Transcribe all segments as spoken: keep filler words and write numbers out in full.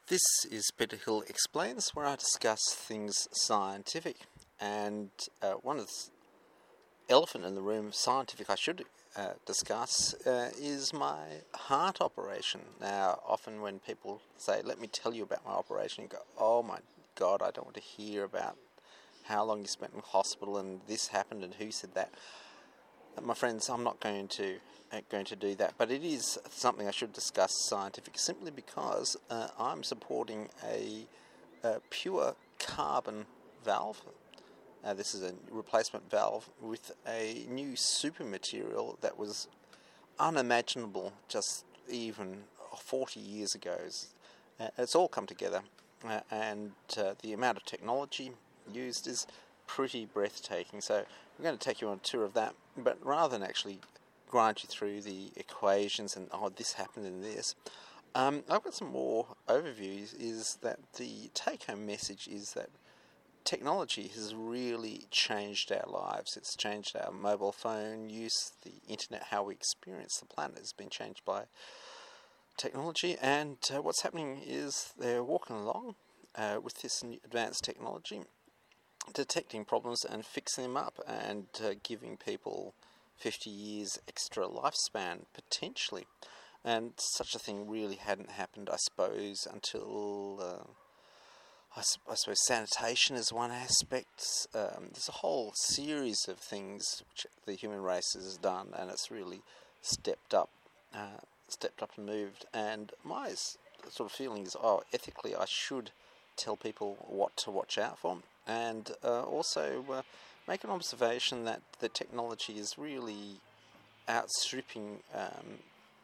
This is Peter Hill Explains, where I discuss things scientific. And uh, one of the elephant in the room, scientific, I should uh, discuss, uh, is my heart operation. Now, often when people say, let me tell you about my operation, you go, oh my God, I don't want to hear about how long you spent in hospital and this happened and who said that. My friends, I'm not going to uh, going to do that, but it is something I should discuss scientific, simply because uh, I'm supporting a, a pure carbon valve. Uh, this is a replacement valve with a new super material that was unimaginable just even forty years ago. Uh, it's all come together, uh, and uh, the amount of technology used is pretty breathtaking. So we're going to take you on a tour of that, but rather than actually grind you through the equations and, oh, this happened in this, um, I've got some more overviews. Is that the take-home message is that technology has really changed our lives. It's changed our mobile phone use, the internet, how we experience the planet has been changed by technology. And uh, what's happening is they're walking along uh, with this new advanced technology, detecting problems and fixing them up, and uh, giving people fifty years extra lifespan, potentially. And such a thing really hadn't happened, I suppose, until, uh, I, I suppose sanitation is one aspect. Um, there's a whole series of things which the human race has done, and it's really stepped up, uh, stepped up and moved. And my sort of feeling is, oh, ethically I should tell people what to watch out for. And uh, also uh, make an observation that the technology is really outstripping um,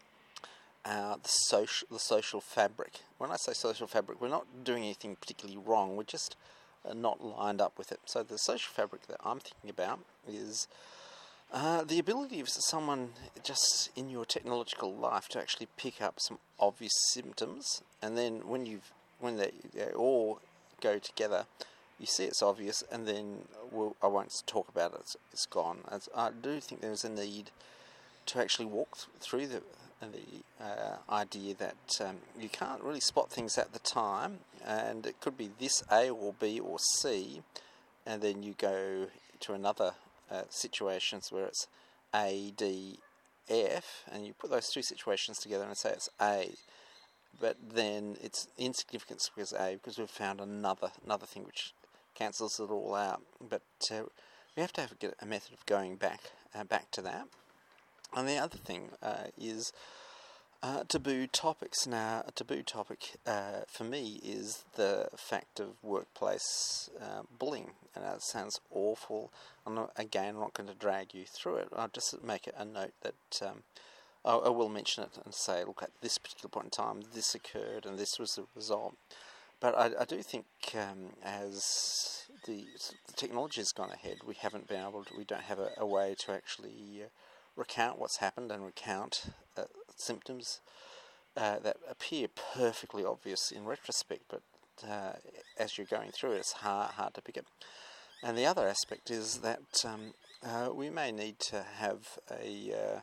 uh, the social the social fabric. When I say social fabric, we're not doing anything particularly wrong. We're just uh, not lined up with it. So the social fabric that I'm thinking about is uh, the ability of someone just in your technological life to actually pick up some obvious symptoms, and then when you've when they, they all go together, you see it's obvious, and then we'll, I won't talk about it, it's, it's gone. As I do think there's a need to actually walk th- through the the uh, idea that um, you can't really spot things at the time, and it could be this A or B or C, and then you go to another uh, situations where it's A, D, F, and you put those two situations together and say it's A. But then it's insignificant because A, because we've found another another thing which cancels it all out. But uh, we have to have a, a method of going back uh, back to that. And the other thing uh, is uh, taboo topics. Now, a taboo topic uh, for me is the fact of workplace uh, bullying. And that sounds awful. I'm not, again, I'm not going to drag you through it. I'll just make a note that Um, I will mention it and say, look, at this particular point in time, this occurred and this was the result. But I, I do think um, as the, the technology has gone ahead, we haven't been able to, we don't have a, a way to actually uh, recount what's happened and recount uh, symptoms uh, that appear perfectly obvious in retrospect, but uh, as you're going through it, it's hard, hard to pick up. And the other aspect is that um, uh, we may need to have a... Uh,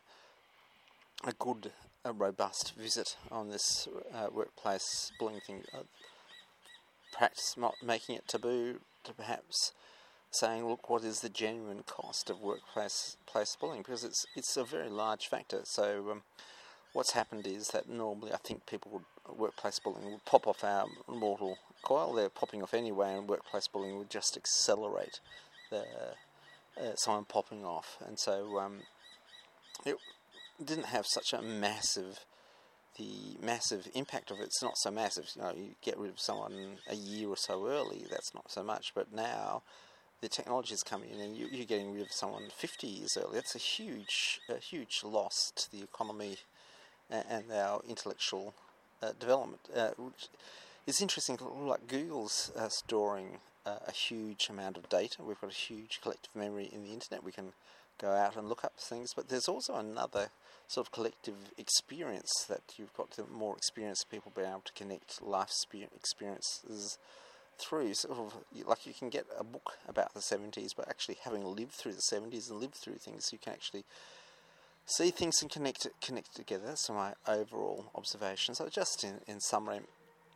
a good, a robust visit on this uh, workplace bullying thing. Uh, perhaps not making it taboo, to perhaps saying, look, what is the genuine cost of workplace place bullying? Because it's it's a very large factor. So um, what's happened is that normally I think people would, workplace bullying would pop off our mortal coil. They're popping off anyway, and workplace bullying would just accelerate the uh, someone popping off. And so um, it didn't have such a massive, the massive impact of it's not so massive. You know, you get rid of someone a year or so early, that's not so much. But now the technology is coming in, and you, you're getting rid of someone fifty years early. That's a huge, a huge loss to the economy and, and our intellectual uh, development. Uh, which is interesting. Like Google's uh, storing uh, a huge amount of data. We've got a huge collective memory in the internet. We can go out and look up things, but there's also another sort of collective experience that you've got the more experienced people being able to connect life experiences through. Sort of like you can get a book about the seventies, but actually having lived through the seventies and lived through things, you can actually see things and connect it, connect it together. So my overall observations. So just in, in summary,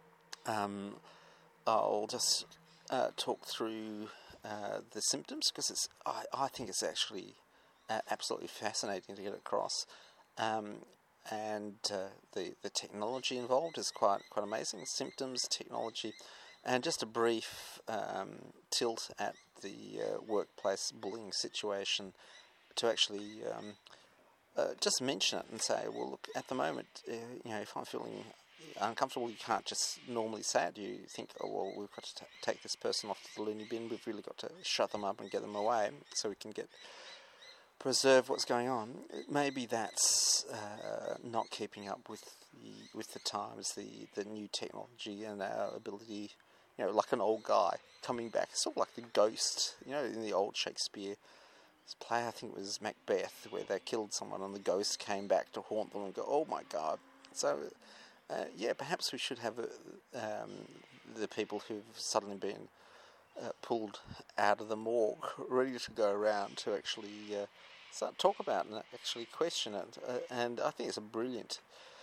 Um, I'll just uh, talk through uh, the symptoms because it's I, I think it's actually uh, absolutely fascinating to get across. Um, and uh, the the technology involved is quite quite amazing. Symptoms, technology, and just a brief um, tilt at the uh, workplace bullying situation to actually um, uh, just mention it and say, well, look, at the moment, uh, you know, if I'm feeling uncomfortable, you can't just normally say it. You think, oh well, we've got to t- take this person off the loony bin. We've really got to shut them up and get them away so we can get. Preserve what's going on. Maybe that's uh, not keeping up with the with the times, the, the new technology and our ability. You know, like an old guy coming back, sort of like the ghost. You know, in the old Shakespeare play, I think it was Macbeth, where they killed someone and the ghost came back to haunt them and go, "Oh my God!" So, uh, yeah, perhaps we should have uh, um, the people who've suddenly been uh, pulled out of the morgue, ready to go around to actually. Uh, Start talk about and actually question it, uh, and I think it's a brilliant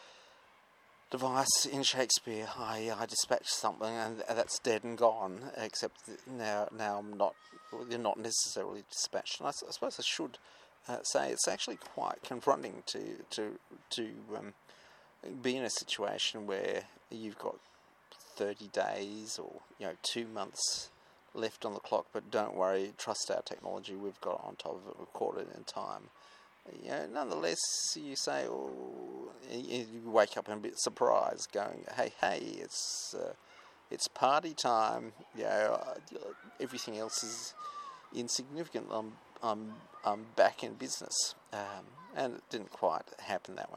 device in Shakespeare. I I dispatch something and that's dead and gone. Except now now I'm not. They're not necessarily dispatched. And I, I suppose I should uh, say it's actually quite confronting to to to um, be in a situation where you've got thirty days or you know two months. Left on the clock, but don't worry, trust our technology, we've got on top of it, we've caught it in time. You know, nonetheless, you say, oh, you wake up and a bit surprised, going, hey, hey, it's uh, it's party time, you know, everything else is insignificant, I'm, I'm, I'm back in business. Um, and it didn't quite happen that way.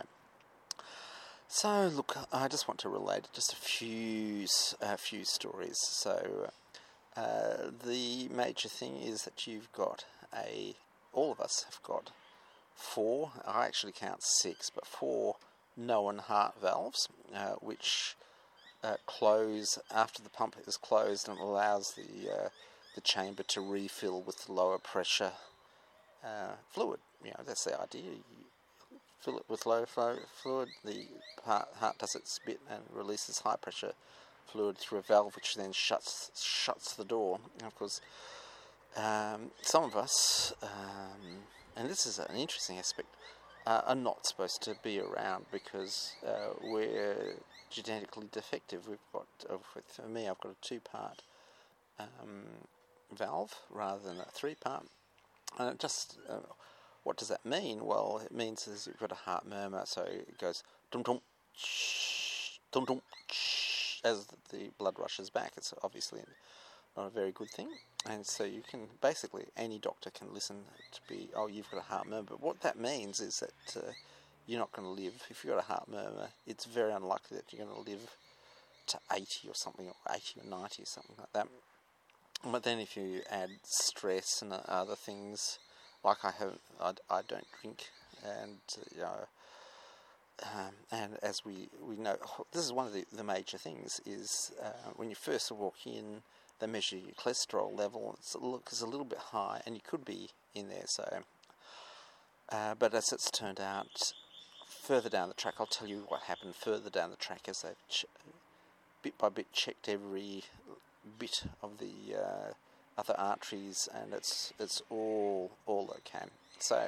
So, look, I just want to relate just a few, a few stories. So, Uh, the major thing is that you've got a, all of us have got four, I actually count six, but four Knowen heart valves, uh, which uh, close after the pump is closed and allows the uh, the chamber to refill with lower pressure uh, fluid. You know, that's the idea. You fill it with low flow fluid, the heart, heart does its bit and releases high pressure fluid through a valve, which then shuts shuts the door. And of course, um, some of us, um, and this is an interesting aspect, uh, are not supposed to be around because uh, we're genetically defective. We've got, uh, for me, I've got a two-part um, valve rather than a three-part. And it just, uh, what does that mean? Well, it means is you've got a heart murmur, so it goes dum dum, shh, dum dum, shh. As the blood rushes back. It's obviously not a very good thing, and so you can basically, any doctor can listen to be, oh, you've got a heart murmur, but what that means is that uh, you're not going to live. If you've got a heart murmur, it's very unlikely that you're going to live to eighty or something, or eighty or ninety or something like that. But then if you add stress and other things, like I have, I, I don't drink, and uh, you know, Um, and as we, we know, this is one of the, the major things, is uh, when you first walk in, they measure your cholesterol level. It's a little, it's a little bit high, and you could be in there. So, uh, but as it's turned out, further down the track, I'll tell you what happened further down the track as they've ch- bit by bit checked every bit of the uh, other arteries, and it's it's all all okay. So,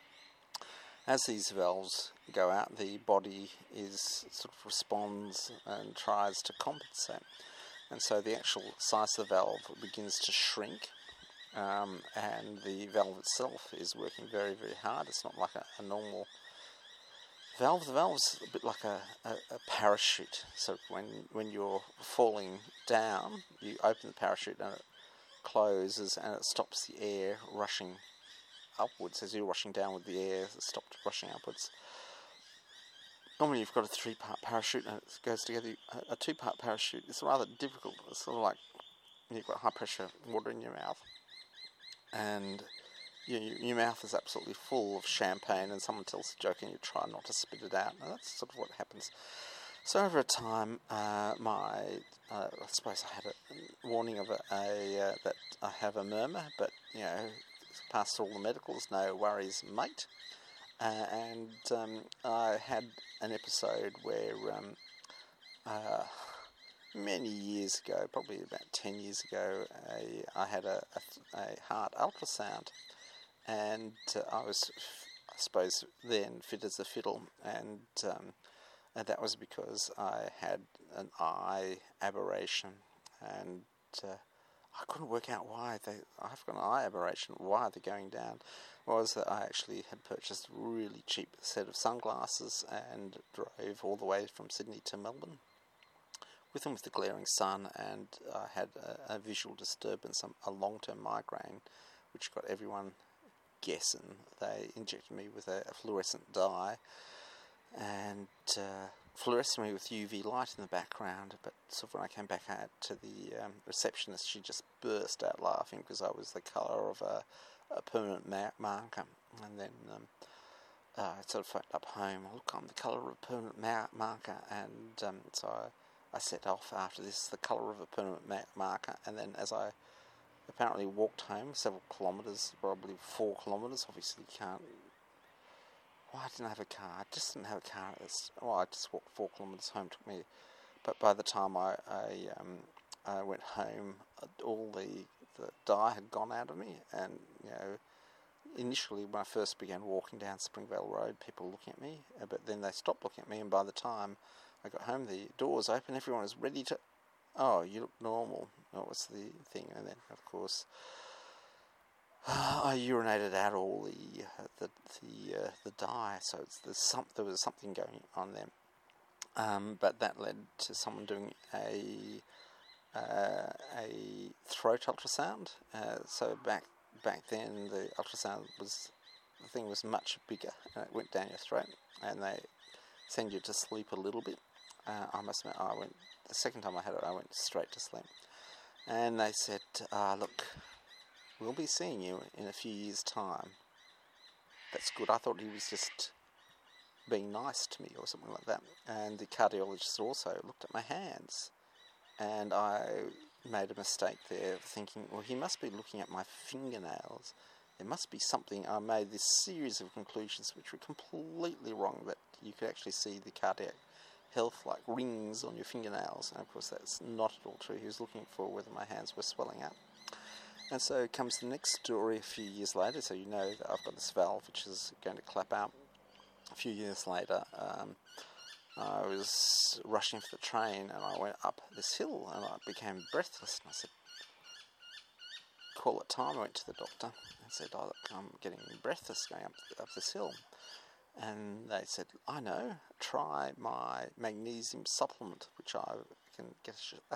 as these valves go out, the body is sort of responds and tries to compensate, and so the actual size of the valve begins to shrink, um, and the valve itself is working very, very hard. It's not like a, a normal valve. The valve's a bit like a, a, a parachute. So when when you're falling down, you open the parachute and it closes, and it stops the air rushing upwards. As you're rushing down with the air, it stopped rushing upwards. Normally you've got a three-part parachute and it goes together. A, a two-part parachute is rather difficult. It's sort of like you've got high-pressure water in your mouth, and your, your mouth is absolutely full of champagne, and someone tells a joke and you try not to spit it out. And that's sort of what happens. So over a time, uh, my uh, I suppose I had a warning of a, a uh, that I have a murmur, but you know, passed all the medicals, no worries, mate. Uh, and um, I had an episode where um, uh, many years ago, probably about ten years ago, a, I had a, a, a heart ultrasound, and uh, I was, I suppose, then fit as a fiddle, and, um, and that was because I had an eye aberration, and uh, I couldn't work out why they. I've got an eye aberration. Why they're going down? Was that I actually had purchased a really cheap set of sunglasses and drove all the way from Sydney to Melbourne with them with the glaring sun, and I had a, a visual disturbance, a long-term migraine, which got everyone guessing. They injected me with a, a fluorescent dye and uh, fluoresced me with U V light in the background, but sort of when I came back out to the um, receptionist, she just burst out laughing because I was the colour of a, a permanent ma- marker. And then um, uh, I sort of phoned up home, look, I'm the colour of a permanent ma- marker, and um, so I, I set off after this, the colour of a permanent ma- marker, and then as I apparently walked home several kilometres, probably four kilometres, obviously you can't. Well, I didn't have a car. I just didn't have a car. It's, well, I just walked four kilometres home. It took me, but by the time I I, um, I went home, all the the dye had gone out of me. And you know, initially when I first began walking down Springvale Road, people were looking at me, but then they stopped looking at me. And by the time I got home, the doors open. Everyone was ready to. Oh, you look normal. That was the thing. And then of course, I urinated out all the uh, the the, uh, the dye, so it's, there's some, there was something going on there. Um, but that led to someone doing a uh, a throat ultrasound. Uh, so back back then, the ultrasound was the thing was much bigger, and it went down your throat, and they send you to sleep a little bit. Uh, I must admit, I went the second time I had it, I went straight to sleep, and they said, uh, "Look, we'll be seeing you in a few years' time." That's good. I thought he was just being nice to me or something like that. And the cardiologist also looked at my hands, and I made a mistake there, thinking, well, he must be looking at my fingernails. There must be something. I made this series of conclusions which were completely wrong, that you could actually see the cardiac health like rings on your fingernails. And of course, that's not at all true. He was looking for whether my hands were swelling up. And so comes the next story a few years later. So you know that I've got this valve which is going to clap out. A few years later, um, I was rushing for the train, and I went up this hill, and I became breathless. And I said, "Call it time." I went to the doctor and said, "Oh, look, I'm getting breathless going up up this hill." And they said, "I know. Try my magnesium supplement, which I can get a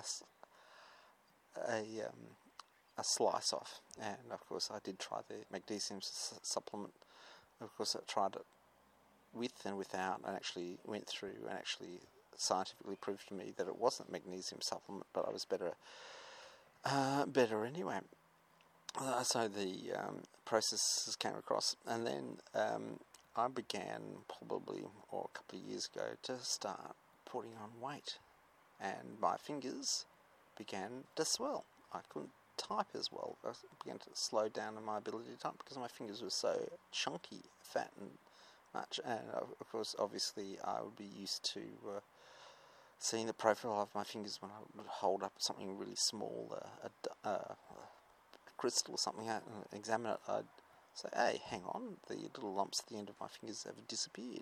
a, um, a slice of." And of course, I did try the magnesium s- supplement. Of course, I tried it with and without, and actually went through and actually scientifically proved to me that it wasn't magnesium supplement, but I was better uh, better anyway. Uh, so the um, processes came across, and then um, I began probably or a couple of years ago to start putting on weight, and my fingers began to swell. I couldn't type as well. I began to slow down in my ability to type because my fingers were so chunky, fat, and much. And of course, obviously, I would be used to uh, seeing the profile of my fingers when I would hold up something really small, uh, a, a, a crystal or something out and examine it. I'd say, "Hey, hang on, the little lumps at the end of my fingers have disappeared."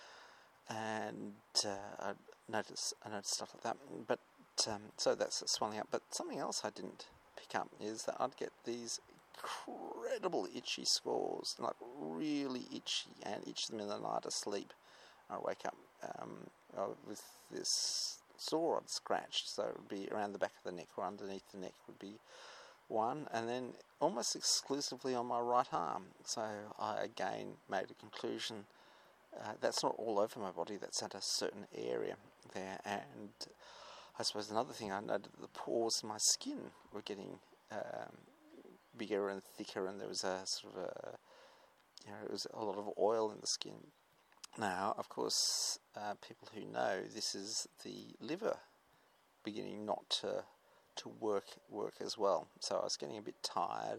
And uh, I'd notice, I noticed stuff like that. But um, so that's swelling up. But something else I didn't pick up is that I'd get these incredible itchy scores, like really itchy, and itch them in the night asleep. I wake up um, with this sore I'd scratched, so it would be around the back of the neck or underneath the neck would be one, and then almost exclusively on my right arm. So I again made a conclusion, uh, that's not all over my body, that's at a certain area there. And I suppose another thing I noted, the pores in my skin were getting um, bigger and thicker, and there was a sort of a, you know, it was a lot of oil in the skin. Now, of course, uh, people who know, this is the liver beginning not to to work work as well. So I was getting a bit tired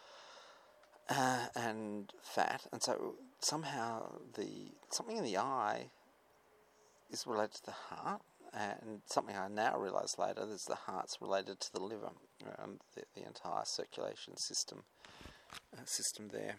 uh, and fat, and so somehow the something in the eye is related to the heart, and something I now realise later is the heart's related to the liver and the, the entire circulation system uh, system there.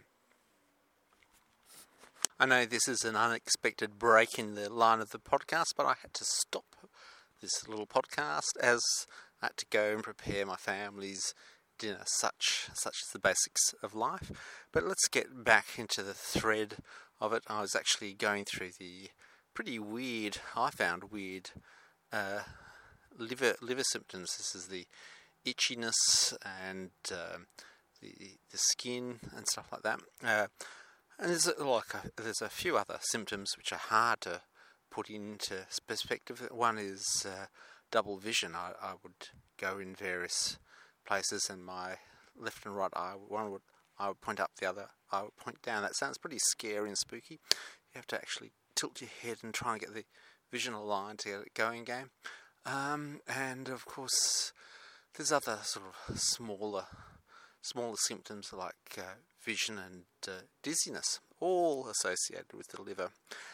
I know this is an unexpected break in the line of the podcast, but I had to stop this little podcast as I had to go and prepare my family's dinner, such such as the basics of life. But let's get back into the thread of it. I was actually going through the pretty weird, I found weird, uh, liver liver symptoms. This is the itchiness and um, the the skin and stuff like that. Uh, and there's like a, there's a few other symptoms which are hard to put into perspective. One is uh, double vision. I, I would go in various places, and my left and right eye, one would I would point up, the other I would point down. That sounds pretty scary and spooky. You have to actually tilt your head and try and get the vision aligned to get it going again. Um, and of course, there's other sort of smaller, smaller symptoms like uh, vision and uh, dizziness, all associated with the liver,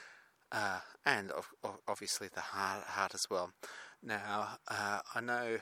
uh, and of, obviously the heart, heart as well. Now, uh, I know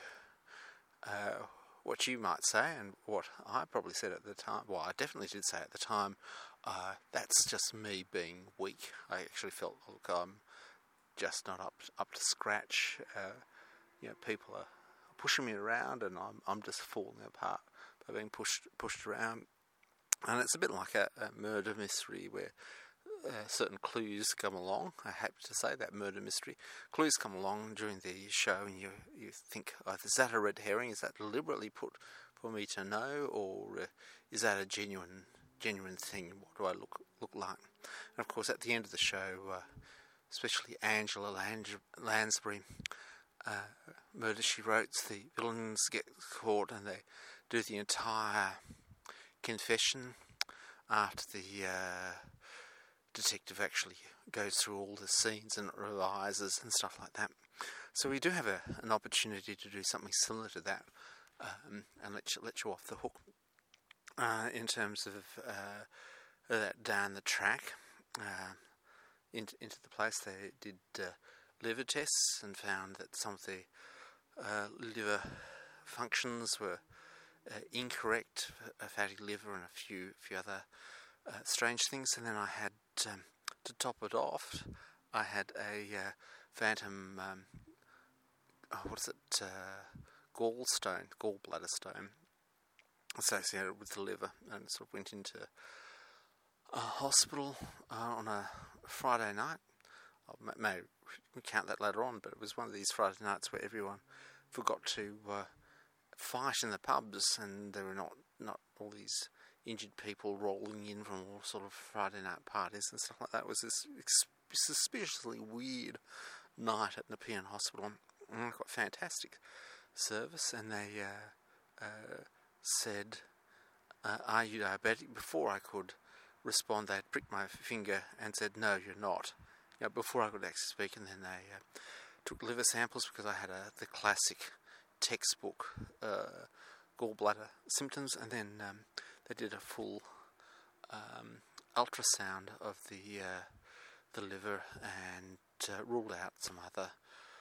uh, what you might say, and what I probably said at the time. Well, I definitely did say at the time. Uh, that's just me being weak. I actually felt, look, I'm just not up up to scratch. Uh, you know, people are pushing me around, and I'm I'm just falling apart by being pushed pushed around. And it's a bit like a, a murder mystery where uh, certain clues come along. I'm happy to say that murder mystery clues come along during the show, and you you think, oh, is that a red herring? Is that deliberately put for me to know, or uh, is that a genuine genuine thing? What do I look look like? And of course, at the end of the show, uh, especially Angela Lang- Lansbury, uh, Murder She Wrote, the villains get caught and they do the entire confession after the uh, detective actually goes through all the scenes and revises and stuff like that. So we do have a, an opportunity to do something similar to that, um, and let you, let you off the hook uh, in terms of uh, that down the track uh, into, into the place. They did uh, liver tests and found that some of the uh, liver functions were uh, incorrect, a fatty liver and a few few other uh, strange things. And then I had, um, to top it off, I had a uh, phantom, um, oh, what is it, uh, gallstone, gallbladder stone associated with the liver, and sort of went into a hospital uh, on a Friday night. I may recount that later on, but it was one of these Friday nights where everyone forgot to uh, fight in the pubs, and there were not, not all these injured people rolling in from all sort of Friday night parties and stuff like that. It was this ex- suspiciously weird night at Nepean Hospital, and I got fantastic service, and they uh, uh, said, uh, are you diabetic? Before I could respond, they had pricked my finger and said, no, you're not. You know, before I could actually speak, and then they uh, took liver samples because I had a, the classic textbook uh, gallbladder symptoms, and then um, they did a full um, ultrasound of the uh, the liver and uh, ruled out some other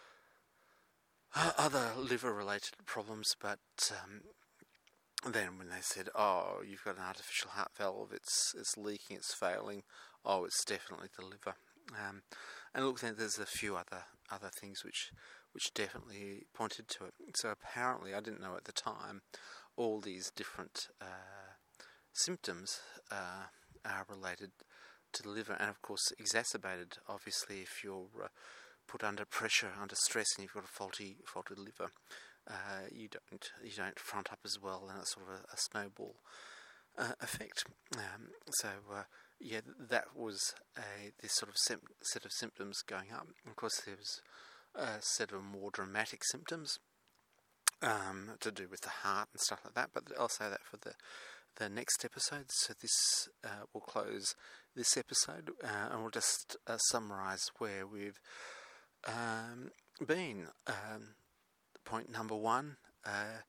uh, other liver-related problems. But um, then when they said, "Oh, you've got an artificial heart valve, it's it's leaking, it's failing," oh, it's definitely the liver. Um, and look, then there's a few other other things which which definitely pointed to it. So apparently, I didn't know at the time, all these different uh, symptoms uh, are related to the liver, and of course exacerbated, obviously, if you're uh, put under pressure, under stress, and you've got a faulty faulty liver. Uh, you don't you don't front up as well, and it's sort of a, a snowball uh, effect. Um, so uh, yeah, that was a this sort of sim- set of symptoms going up. Of course, there was a set of more dramatic symptoms um, to do with the heart and stuff like that. But I'll say that for the the next episode. So this uh, will close this episode, uh, and we'll just uh, summarise where we've um, been. Um, point number one, uh,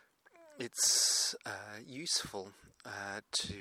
it's uh, useful uh, to,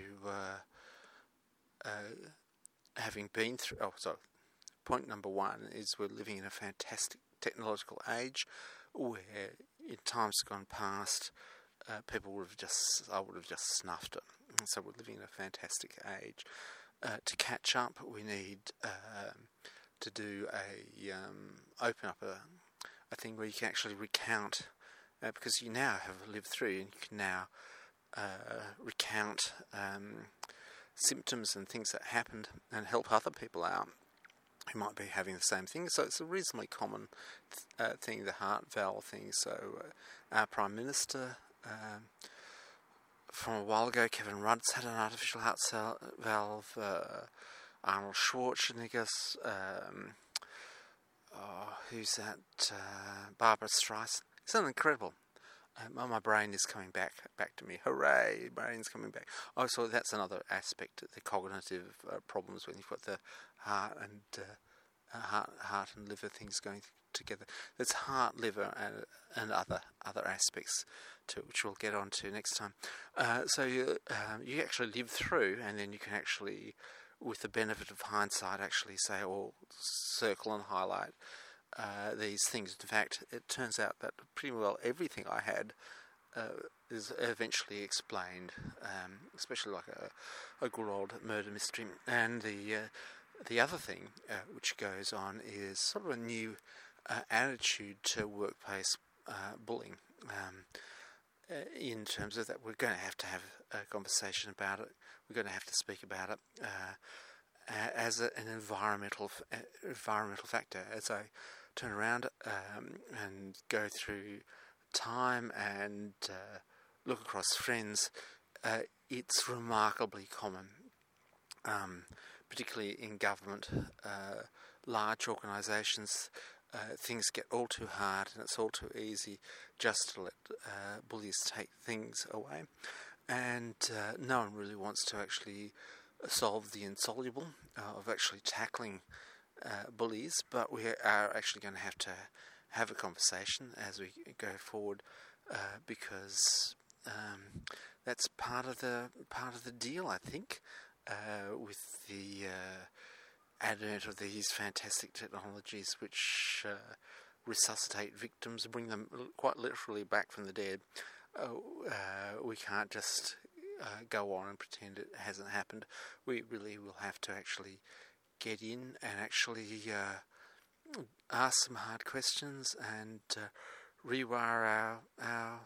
uh, uh, having been through, oh sorry, point number one is we're living in a fantastic technological age where in times gone past uh, people would have just, I would have just snuffed it. And so we're living in a fantastic age. Uh, to catch up, we need uh, to do a, um, open up a, a thing where you can actually recount, uh, because you now have lived through and you can now uh, recount um, symptoms and things that happened and help other people out who might be having the same thing. So it's a reasonably common th- uh, thing, the heart valve thing. So uh, our Prime Minister, um, from a while ago, Kevin Rudd's had an artificial heart cell valve. Uh, Arnold Schwarzenegger's, um, oh, who's that? Uh, Barbara Streisand. Isn't it incredible? Um, my brain is coming back back to me. Hooray! Brain's coming back. Oh, so that's another aspect, the cognitive uh, problems when you've got the heart and uh, heart, heart and liver things going together. There's heart, liver, and and other other aspects to which we'll get on to next time. Uh, so you um, you actually live through, and then you can actually, with the benefit of hindsight, actually say or circle and highlight Uh, these things. In fact, it turns out that pretty well everything I had uh, is eventually explained, um, especially like a, a good old murder mystery. And the uh, the other thing uh, which goes on is sort of a new uh, attitude to workplace uh, bullying. Um, uh, in terms of that, we're going to have to have a conversation about it. We're going to have to speak about it uh, as a, an environmental uh, environmental factor. As I turn around um, and go through time and uh, look across friends, uh, it's remarkably common, um, particularly in government, uh, large organisations. Uh, things get all too hard and it's all too easy just to let uh, bullies take things away. And uh, no one really wants to actually solve the insoluble uh, of actually tackling Uh, bullies, but we are actually going to have to have a conversation as we go forward, uh, because um, that's part of the part of the deal, I think, uh, with the uh, advent of these fantastic technologies which uh, resuscitate victims, bring them quite literally back from the dead. Uh, uh, we can't just uh, go on and pretend it hasn't happened. We really will have to actually get in and actually uh, ask some hard questions and uh, rewire our, our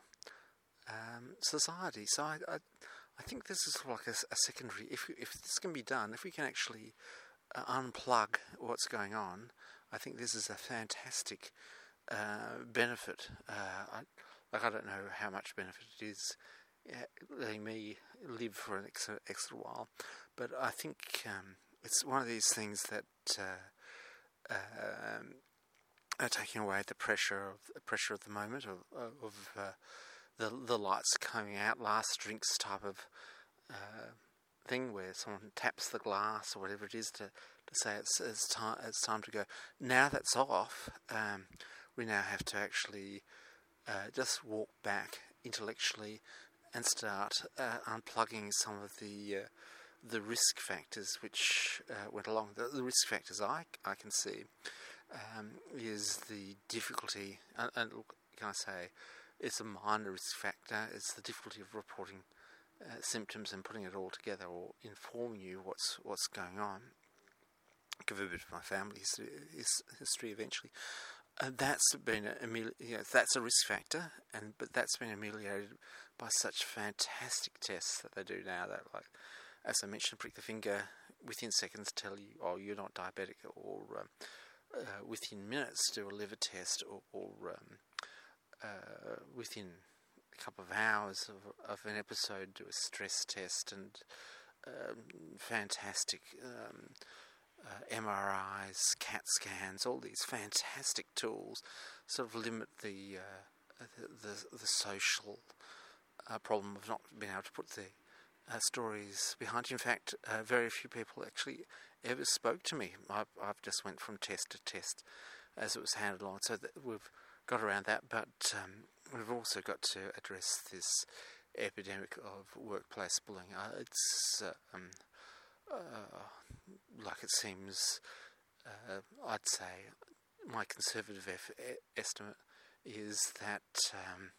um, society. So I, I, I think this is like a, a secondary. If if this can be done, if we can actually uh, unplug what's going on, I think this is a fantastic uh, benefit. Uh, I, like I don't know how much benefit it is uh, letting me live for an extra, extra while, but I think. Um, It's one of these things that uh, uh, are taking away the pressure of the pressure of the moment of, of uh, the the lights coming out, last drinks type of uh, thing where someone taps the glass or whatever it is to, to say it's it's time it's time to go. Now that's off, um, we now have to actually uh, just walk back intellectually and start uh, unplugging some of the uh, the risk factors which uh, went along. The, the risk factors I, I can see um, is the difficulty, and, and look, can I say, it's a minor risk factor, it's the difficulty of reporting uh, symptoms and putting it all together or informing you what's what's going on. I'll give a bit of my family history, history eventually. Uh, that's been a, you know, that's a risk factor, and but that's been ameliorated by such fantastic tests that they do now that, like, as I mentioned, prick the finger, within seconds tell you, oh, you're not diabetic, or um, uh, within minutes do a liver test, or, or um, uh, within a couple of hours of, of an episode do a stress test, and um, fantastic um, uh, M R Is, CAT scans, all these fantastic tools sort of limit the uh, the, the, the social uh, problem of not being able to put the Uh, stories behind you. In fact, uh, very few people actually ever spoke to me. I've, I've just went from test to test as it was handed on. So that we've got around that, but um, we've also got to address this epidemic of workplace bullying. Uh, it's uh, um, uh, like it seems, uh, I'd say, my conservative F- estimate is that um,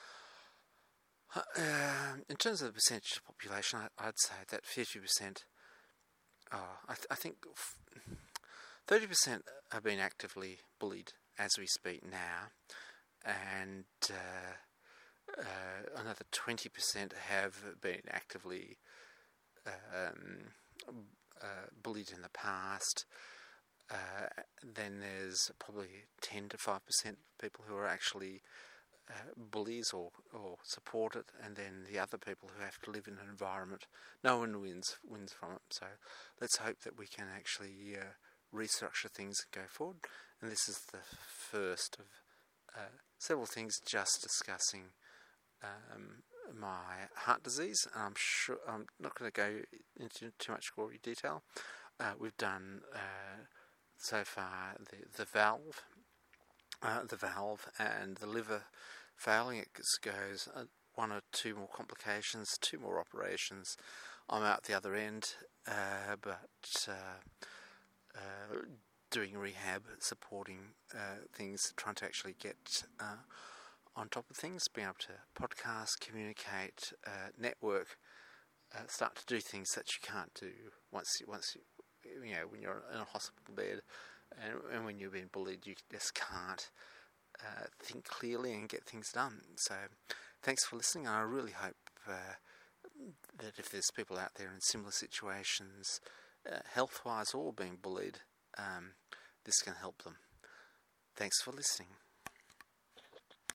uh, in terms of the percentage of the population, I, I'd say that fifty percent, oh, I, th- I think thirty percent are being actively bullied as we speak now, and uh, uh, another twenty percent have been actively um, uh, bullied in the past. Uh, then there's probably ten to five percent people who are actually uh, bullies or, or support it, and then the other people who have to live in an environment. No one wins wins from it. So let's hope that we can actually uh, restructure things and go forward. And this is the first of uh, several things just discussing um, my heart disease. I'm sure I'm not going to go into too much gory detail. Uh, we've done uh, so far the the valve, uh, the valve, and the liver failing. It goes uh, one or two more complications, two more operations. I'm out the other end, uh, but uh, uh, doing rehab, supporting uh, things, trying to actually get uh, on top of things, being able to podcast, communicate, uh, network, uh, start to do things that you can't do once you, once you, you know, when you're in a hospital bed, and, and when you're being bullied, you just can't uh, think clearly and get things done. So, thanks for listening. I really hope uh, that if there's people out there in similar situations, uh, health-wise or being bullied, um, this can help them. Thanks for listening.